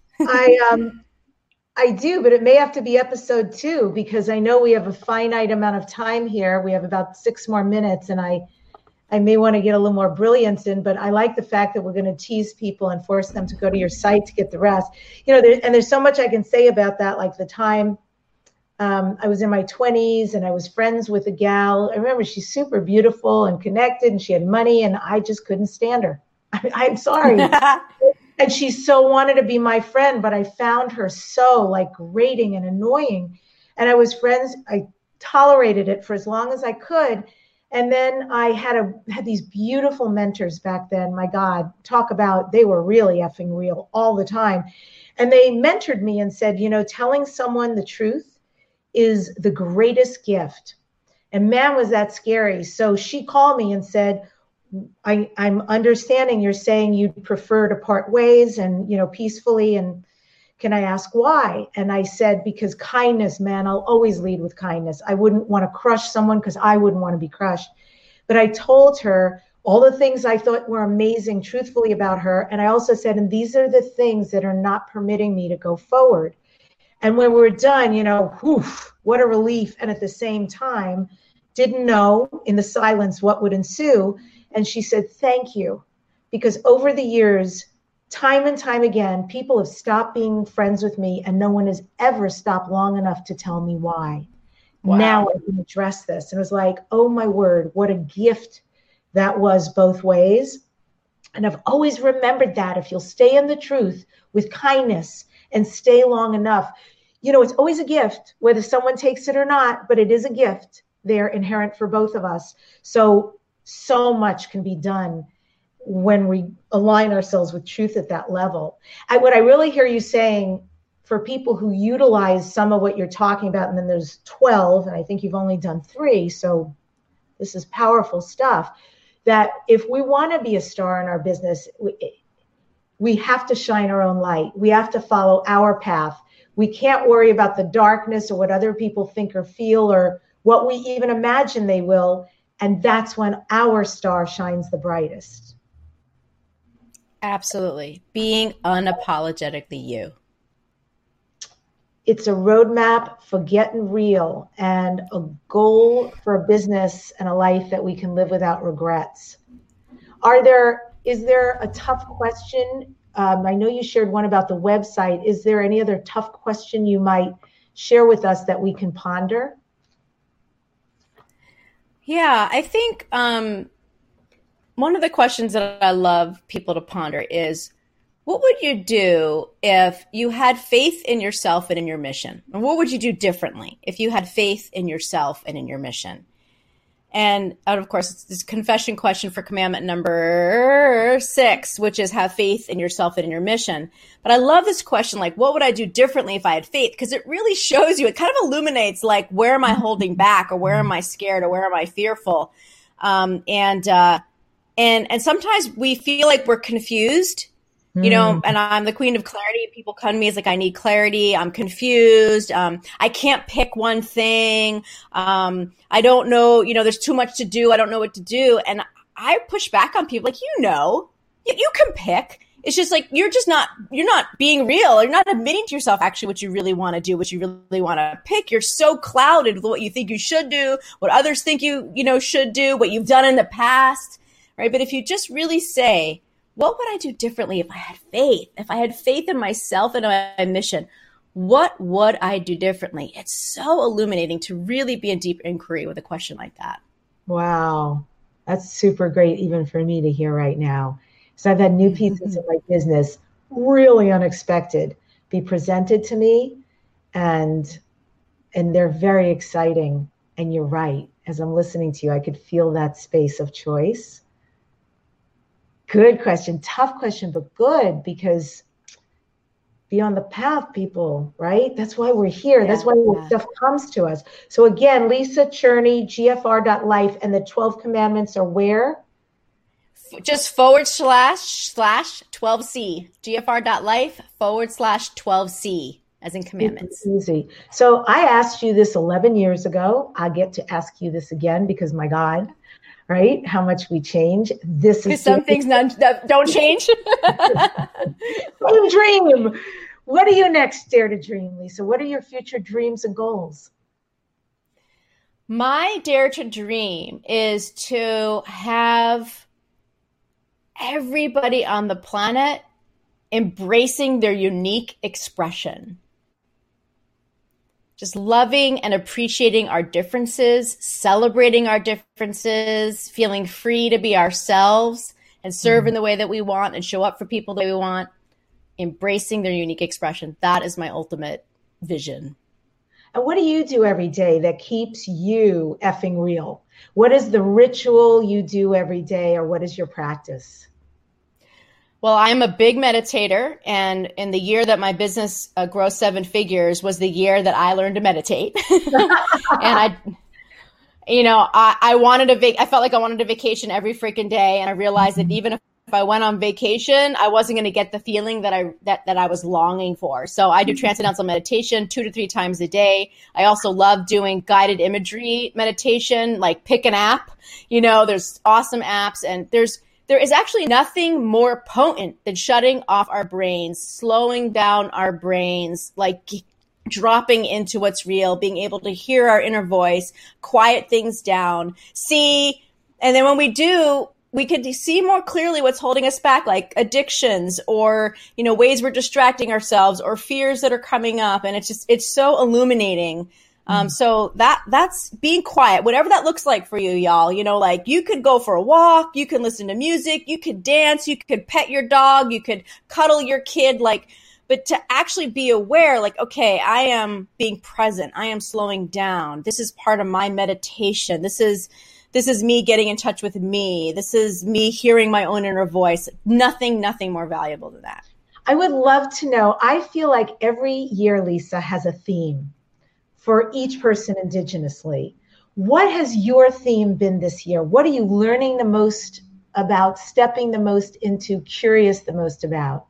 I do, but it may have to be episode 2 because I know we have a finite amount of time here. We have about 6 more minutes, and I may want to get a little more brilliance in, but I like the fact that we're going to tease people and force them to go to your site to get the rest. There's so much I can say about that. Like the time I was in my 20s and I was friends with a gal. I remember she's super beautiful and connected and she had money and I just couldn't stand her. I'm sorry. And she so wanted to be my friend, but I found her so like grating and annoying. And I was friends. I tolerated it for as long as I could. And then I had these beautiful mentors back then. My God, talk about, they were really effing real all the time. And they mentored me and said, telling someone the truth is the greatest gift. And man, was that scary. So she called me and said, I'm understanding you're saying you'd prefer to part ways and, peacefully. And can I ask why? And I said, because kindness, man, I'll always lead with kindness. I wouldn't want to crush someone because I wouldn't want to be crushed. But I told her all the things I thought were amazing, truthfully about her. And I also said, and these are the things that are not permitting me to go forward. And when we were done, what a relief. And at the same time, didn't know in the silence what would ensue. And she said, thank you. Because over the years, time and time again, people have stopped being friends with me and no one has ever stopped long enough to tell me why. Wow. Now I can address this. And it was like, oh my word, what a gift that was both ways. And I've always remembered that if you'll stay in the truth with kindness and stay long enough, it's always a gift, whether someone takes it or not, but it is a gift there inherent for both of us. So much can be done when we align ourselves with truth at that level. What I really hear you saying for people who utilize some of what you're talking about, and then there's 12, and I think you've only done 3, so this is powerful stuff, that if we want to be a star in our business, we have to shine our own light. We have to follow our path. We can't worry about the darkness or what other people think or feel or what we even imagine they will. And that's when our star shines the brightest. Absolutely. Being unapologetically you. It's a roadmap for getting real and a goal for a business and a life that we can live without regrets. Is there a tough question? I know you shared one about the website. Is there any other tough question you might share with us that we can ponder? Yeah, I think one of the questions that I love people to ponder is, what would you do if you had faith in yourself and in your mission? Or what would you do differently if you had faith in yourself and in your mission? And of course, it's this confession question for commandment number 6, which is have faith in yourself and in your mission. But I love this question, like, what would I do differently if I had faith? Because it really shows you, it kind of illuminates, like, where am I holding back, or where am I scared, or where am I fearful? And sometimes we feel like we're confused, and I'm the queen of clarity. People come to me, it's like, I need clarity. I'm confused. I can't pick one thing. I don't know, there's too much to do. I don't know what to do. And I push back on people like, you can pick. it's just like, you're not being real. You're not admitting to yourself actually what you really want to do, what you really want to pick. You're so clouded with what you think you should do, what others think you should do, what you've done in the past, right? But if you just really say, what would I do differently if I had faith? If I had faith in myself and my mission, what would I do differently? It's so illuminating to really be in deep inquiry with a question like that. Wow. That's super great, even for me to hear right now. So I've had new pieces of my business, really unexpected, be presented to me, and they're very exciting. And you're right. As I'm listening to you, I could feel that space of choice. Good question. Tough question, but good, because be on the path, people, right? That's why we're here. That's why stuff comes to us. So again, Lisa Cherney, GFR.life, and the 12 commandments are where? Just //12C, GFR.life/12C, as in commandments. It's easy. So I asked you this 11 years ago. I get to ask you this again because, my God, right? How much we change. This is some things that don't change. Dream. What are you next, Dare to Dream, Lisa? What are your future dreams and goals? My dare to dream is to have everybody on the planet embracing their unique expression. Just loving and appreciating our differences, celebrating our differences, feeling free to be ourselves and serve in the way that we want and show up for people that we want, embracing their unique expression. That is my ultimate vision. And what do you do every day that keeps you effing real? What is the ritual you do every day, or what is your practice? Well, I'm a big meditator, and in the year that my business grows 7 figures was the year that I learned to meditate. And I wanted I felt like I wanted a vacation every freaking day, and I realized that even if I went on vacation, I wasn't going to get the feeling that I was longing for. So I do transcendental meditation 2 to 3 times a day. I also love doing guided imagery meditation, like pick an app. There's awesome apps, and there is actually nothing more potent than shutting off our brains, slowing down our brains, like dropping into what's real, being able to hear our inner voice, quiet things down, see. And then when we do, we could see more clearly what's holding us back, like addictions or, ways we're distracting ourselves or fears that are coming up. And it's so illuminating. So that's being quiet, whatever that looks like for you, y'all. Like you could go for a walk, you can listen to music, you could dance, you could pet your dog, you could cuddle your kid, but to actually be aware, like, okay, I am being present. I am slowing down. This is part of my meditation. This is me getting in touch with me. This is me hearing my own inner voice. Nothing more valuable than that. I would love to know. I feel like every year, Lisa, has a theme for each person indigenously. What has your theme been this year? What are you learning the most about, stepping the most into, curious the most about?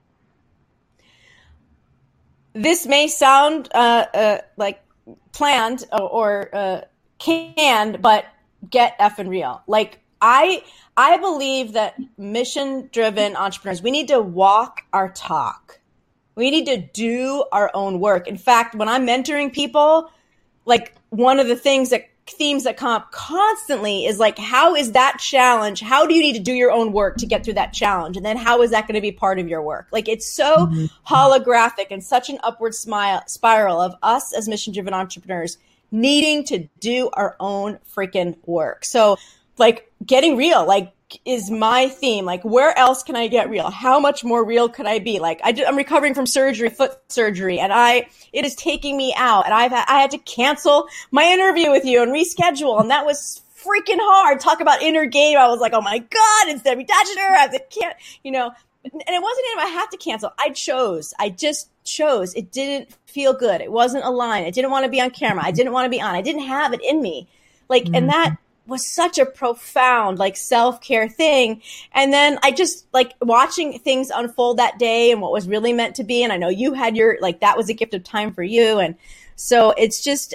This may sound like planned or canned, but get effing real. Like I believe that mission-driven entrepreneurs, we need to walk our talk. We need to do our own work. In fact, when I'm mentoring people, like one of the themes that come up constantly is like, how is that challenge? How do you need to do your own work to get through that challenge? And then how is that going to be part of your work? Like it's so holographic and such an upward spiral of us as mission-driven entrepreneurs needing to do our own freaking work. So like getting real, like is my theme. Like where else can I get real? How much more real could I be? Like I'm recovering from foot surgery, and it is taking me out, and I had to cancel my interview with you and reschedule. And that was freaking hard. Talk about inner game. I was like, oh my God, it's Debbie Dashner. And it wasn't even I have to cancel. I just chose. It didn't feel good. It wasn't aligned. I didn't want to be on camera. I didn't want to be on. I didn't have it in me. And that was such a profound, self-care thing. And then I just watching things unfold that day and what was really meant to be. And I know you had that was a gift of time for you. And so it's just,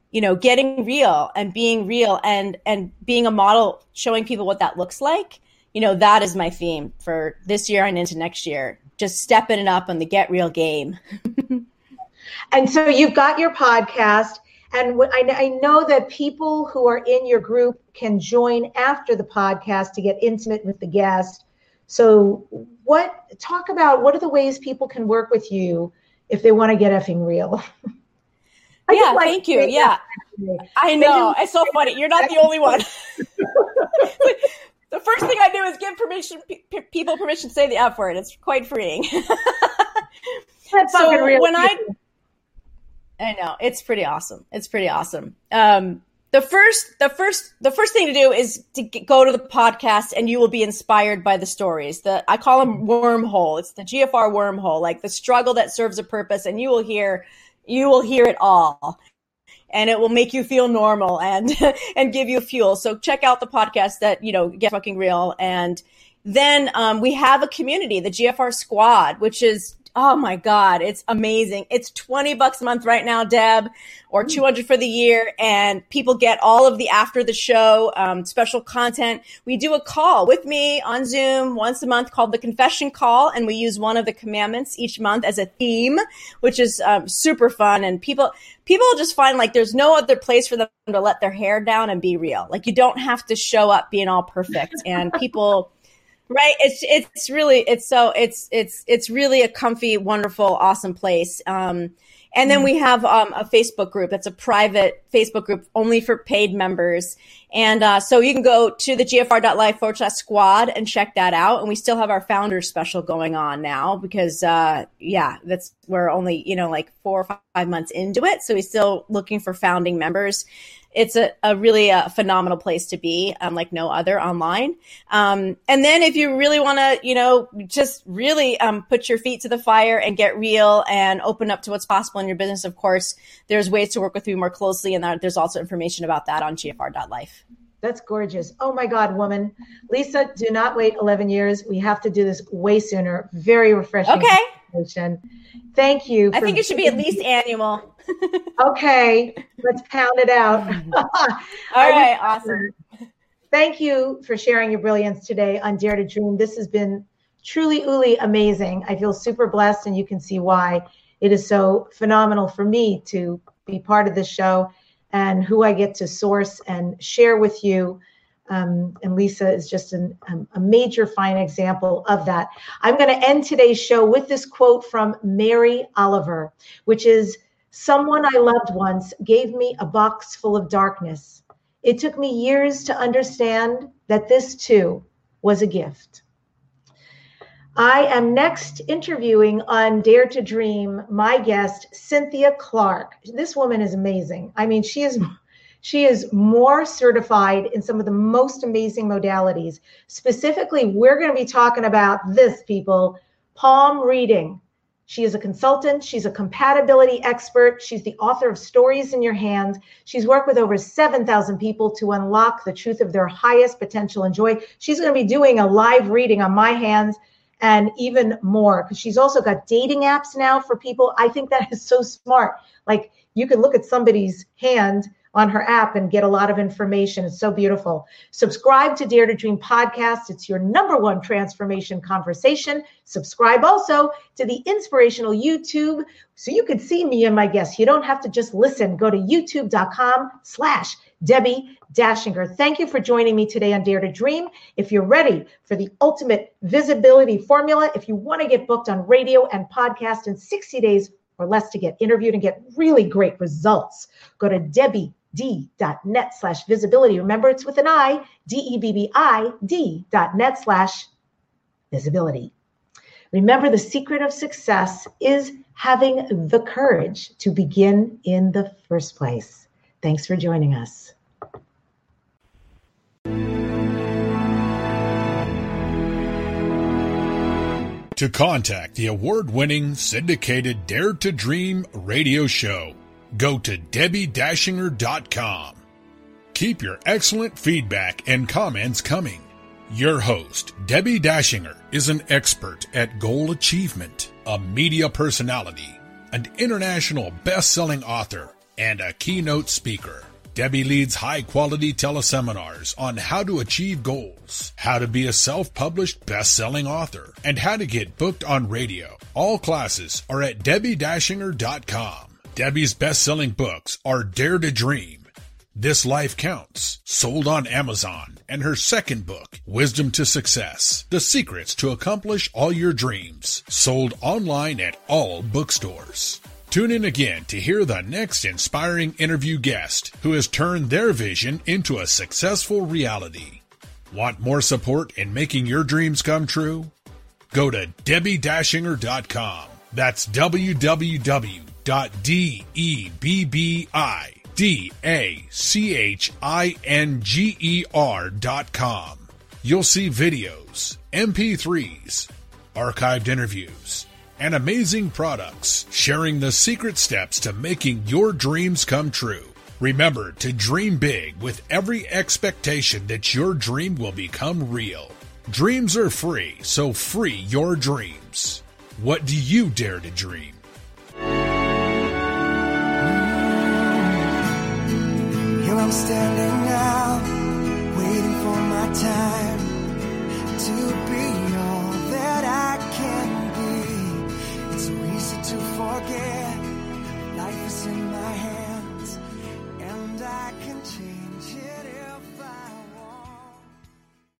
getting real and being real and being a model, showing people what that looks like. that is my theme for this year and into next year. Just stepping it up on the Get Real game. And so you've got your podcast, and I know that people who are in your group can join after the podcast to get intimate with the guest. So talk about what are the ways people can work with you if they want to get effing real? Thank you. Yeah, I know. It's so funny. You're not the only one. The first thing I do is give people permission to say the F word. It's quite freeing. So when I know, it's pretty awesome. It's pretty awesome. The first thing to do is to go to the podcast, and you will be inspired by the stories. I call them wormhole. It's the GFR wormhole, like the struggle that serves a purpose, and you will hear it all, and it will make you feel normal and give you fuel. So check out the podcast that Get Fucking Real, and then we have a community, the GFR Squad, which is, oh my God, it's amazing. It's $20 a month right now, Deb, or $200 for the year. And people get all of the after the show, special content. We do a call with me on Zoom once a month called the Confession Call. And we use one of the commandments each month as a theme, which is super fun. And people just find like there's no other place for them to let their hair down and be real. Like you don't have to show up being all perfect, and people... Right. It's really a comfy, wonderful, awesome place. And then we have a Facebook group. That's a private Facebook group only for paid members. And so you can go to the gfr.life/squad and check that out. And we still have our founders special going on now because, we're only, like 4 or 5 months into it. So we're still looking for founding members. It's a really phenomenal place to be, like no other online. And then if you really want to, just really put your feet to the fire and get real and open up to what's possible in your business, of course, there's ways to work with you more closely. And there's also information about that on gfr.life. That's gorgeous. Oh my God, woman. Lisa, do not wait 11 years. We have to do this way sooner. Very refreshing. Okay. Thank you. I think it should be at least annual. Okay, let's pound it out. All right, awesome. Thank you for sharing your brilliance today on Dare to Dream. This has been truly amazing. I feel super blessed, and you can see why it is so phenomenal for me to be part of this show and who I get to source and share with you. And Lisa is just a major fine example of that. I'm going to end today's show with this quote from Mary Oliver, which is, "Someone I loved once gave me a box full of darkness. It took me years to understand that this too was a gift." I am next interviewing on Dare to Dream my guest, Cynthia Clark. This woman is amazing. I mean, she is more certified in some of the most amazing modalities. Specifically, we're going to be talking about this, people, palm reading. She is a consultant. She's a compatibility expert. She's the author of Stories in Your Hand. She's worked with over 7,000 people to unlock the truth of their highest potential and joy. She's going to be doing a live reading on my hands and even more, because she's also got dating apps now for people. I think that is so smart. Like, you can look at somebody's hand on her app and get a lot of information. It's so beautiful. Subscribe to Dare to Dream podcast. It's your #1 transformation conversation. Subscribe also to the inspirational YouTube so you can see me and my guests. You don't have to just listen. Go to youtube.com/Debbie Dashinger. Thank you for joining me today on Dare to Dream. If you're ready for the ultimate visibility formula, if you want to get booked on radio and podcast in 60 days or less to get interviewed and get really great results, go to DebbieD.net/visibility. Remember, it's with an I, DEBBID.net/visibility. Remember, the secret of success is having the courage to begin in the first place. Thanks for joining us. To contact the award-winning syndicated Dare to Dream radio show, go to DebbieDashinger.com. Keep your excellent feedback and comments coming. Your host, Debbie Dashinger, is an expert at goal achievement, a media personality, an international best-selling author, and a keynote speaker. Debbie leads high-quality teleseminars on how to achieve goals, how to be a self-published best-selling author, and how to get booked on radio. All classes are at DebbieDashinger.com. Debbie's best-selling books are Dare to Dream, This Life Counts, sold on Amazon, and her second book, Wisdom to Success, The Secrets to Accomplish All Your Dreams, sold online at all bookstores. Tune in again to hear the next inspiring interview guest who has turned their vision into a successful reality. Want more support in making your dreams come true? Go to DebbieDashinger.com. That's www.DebbieDashinger.com. You'll see videos, MP3s, archived interviews, and amazing products sharing the secret steps to making your dreams come true. Remember to dream big with every expectation that your dream will become real. Dreams are free, so free your dreams. What do you dare to dream? Here I'm standing now, waiting for my time.